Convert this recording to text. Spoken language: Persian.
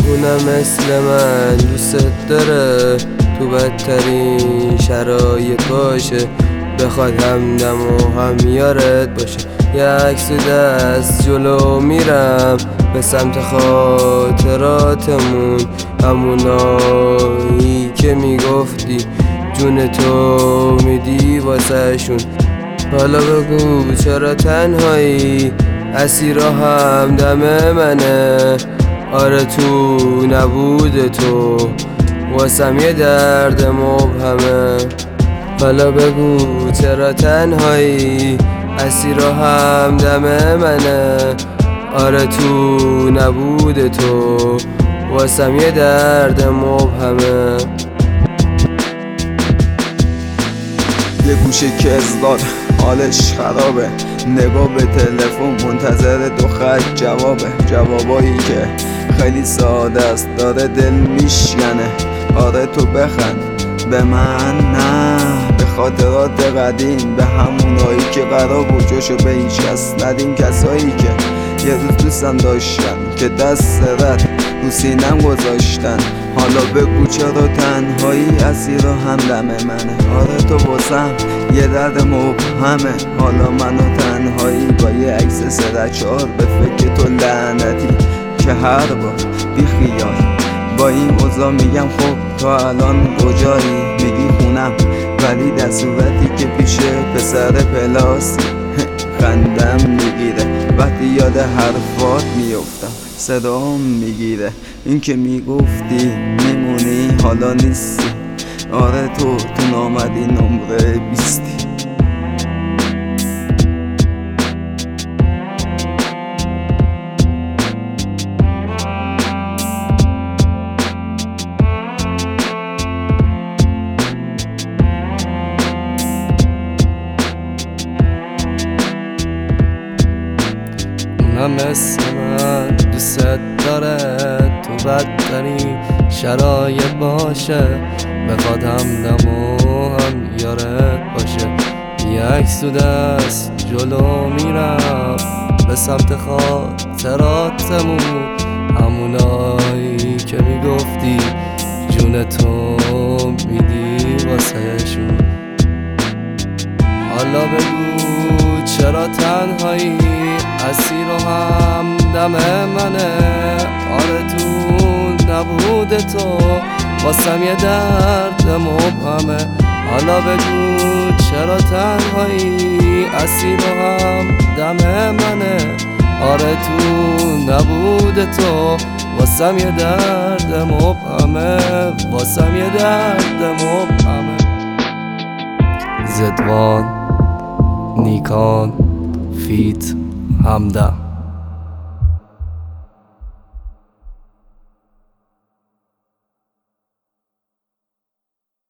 اونم مثل من دوست داره تو بدترین شرایط باشه، بخواد همدم و هم یارت باشه. یه عکس دست جلو میرم به سمت خاطراتمون، همونایی که میگفتی جون تو میدی واسه شون. حالا بگو چرا تنهایی، اسیر همدم منه. آره تو نبود تو واسم یه درد مبهمه. حالا بگو چرا تنهایی، اسیر همدم منه. آره تو نبود تو واسم یه درد مبهمه. یه گوشه کزدار حالش خرابه، نگاه به تلفن منتظر دو خط جوابایی که خیلی ساده است داره دل میشکنه. آره تو بخند به من، نه به خاطرات قدیم، به همونایی که قرار بود جاشو به هیچ کس ندیم. کسایی که یه روز دوستم داشتن که دست رد رو سینم گذاشتن. حالا بگو چرا تنهایی، اسیر و همدم منه. آره تو واسم یه درد مبهمه. حالا منو تنهایی با یه عکس 3-4 به فکر تو لعنتی که هر بار بی خیال با این اوضاع میگم خب تو الان کجایی؟ میگی خونم، ولی در صورتی که پیش پسر پلاس خندم میگیره. وقتی یاد حرفات میفتم صدام میگیره. این که میگفتی میمونی حالا نیستی. آره تو نامدی نمره 20. اونم مثل من دوست داره تو بدترین شرایط باشه، بخواد همدم و هم یارت باشه. یه عکس تو دست جلو میرم به سمت خاطراتمون، همونایی که میگفتی جون تو میدی واسه شون. حالا بگو چرا تنهایی، اسیر و همدم منه. آره تو نبود تو واسم یه درد مبهمه. حالا بگو چرا تنهایی، اسیر و همدم منه. آره تو نبود تو واسم یه درد مبهمه، واسم یه درد مبهمه. زدوان نیکان فیت همدم.